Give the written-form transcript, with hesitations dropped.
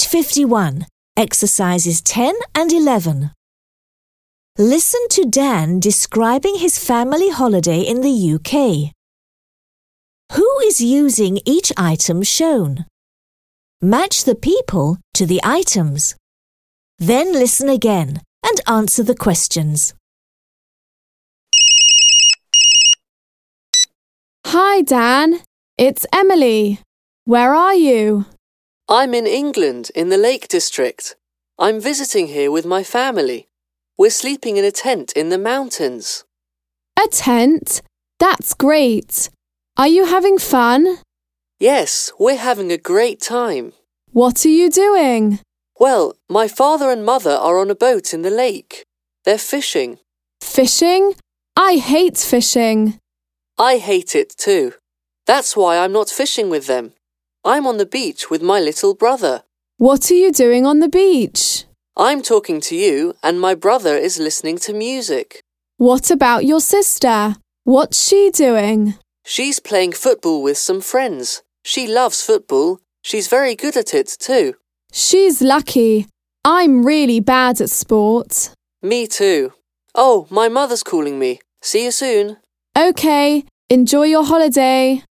51, exercises 10 and 11. Listen to Dan describing his family holiday in the UK. Who is using each item shown? Match the people to the items. Then listen again and answer the questions. Hi, Dan. It's Emily. Where are you? I'm in England, in the Lake District. I'm visiting here with my family. We're sleeping in a tent in the mountains. A tent? That's great. Are you having fun? Yes, we're having a great time. What are you doing? Well, my father and mother are on a boat in the lake. They're fishing. Fishing? I hate fishing. I hate it too. That's why I'm not fishing with them. I'm on the beach with my little brother. What are you doing on the beach? I'm talking to you and my brother is listening to music. What about your sister? What's she doing? She's playing football with some friends. She loves football. She's very good at it too. She's lucky. I'm really bad at sport. Me too. Oh, my mother's calling me. See you soon. Okay, enjoy your holiday.